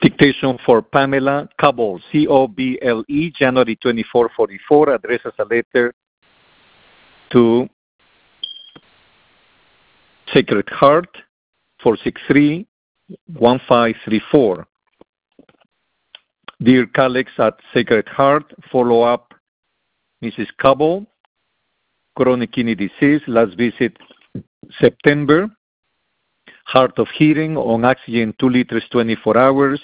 Dictation for Pamela Coble, C-O-B-L-E, January 24, 44, addresses a letter to Sacred Heart, 463-1534. Dear colleagues at Sacred Heart, follow up Mrs. Coble, chronic kidney disease, last visit September, hard of hearing, on oxygen 2 liters 24 hours.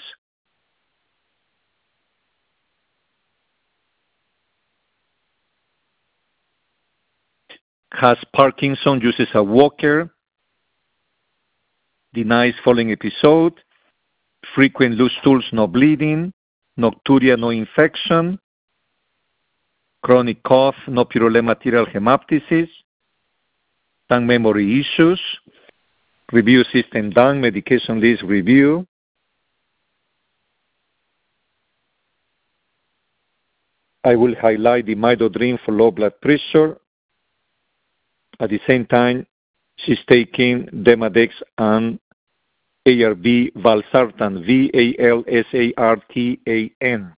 Has Parkinson, uses a walker, denies falling episode, frequent loose stools, no bleeding, nocturia, no infection, chronic cough, no purulent material hemoptysis, tongue memory issues, review system done, medication list review. I will highlight the Midodrine for low blood pressure. At the same time, she's taking Demodex and ARB Valsartan, V-A-L-S-A-R-T-A-N.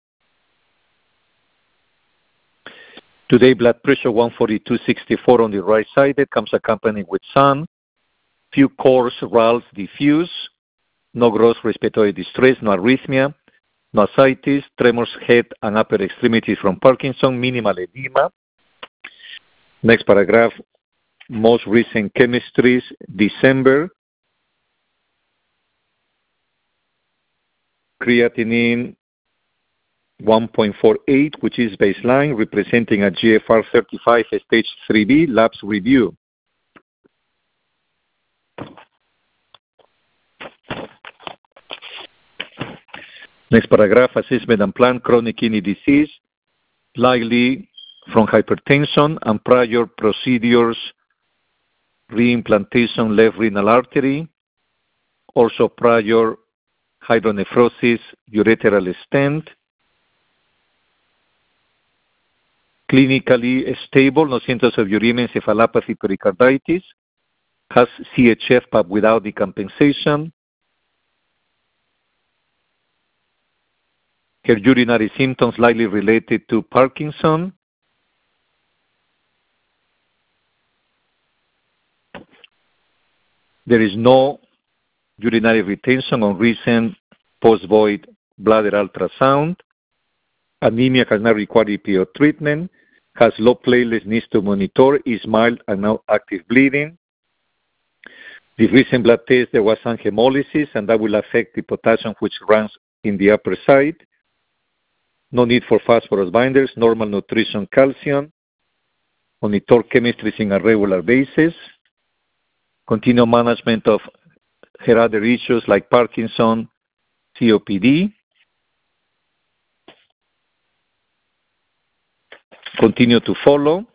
Today, blood pressure 142/64 on the right side. It comes accompanied with sun, few coarse rales diffuse, no gross respiratory distress, no arrhythmia, no ascites, tremors, head and upper extremities from Parkinson, minimal edema. Next paragraph, most recent chemistries, December. Creatinine 1.48, which is baseline, representing a GFR 35 stage 3B, labs review. Next paragraph, assessment and plan, chronic kidney disease, likely from hypertension and prior procedures, reimplantation left renal artery, also prior hydronephrosis, ureteral stent, clinically stable, no symptoms of uremia, encephalopathy, pericarditis, has CHF but without decompensation. Her urinary symptoms likely related to Parkinson. There is no urinary retention on recent post-void bladder ultrasound. Anemia has not required EPO treatment. Has low platelets, needs to monitor, is mild and no active bleeding. The recent blood test, there was some hemolysis, and that will affect the potassium which runs in the upper side. No need for phosphorus binders, normal nutrition, calcium. Monitor chemistries on a regular basis. Continue management of her other issues like Parkinson, COPD. Continue to follow.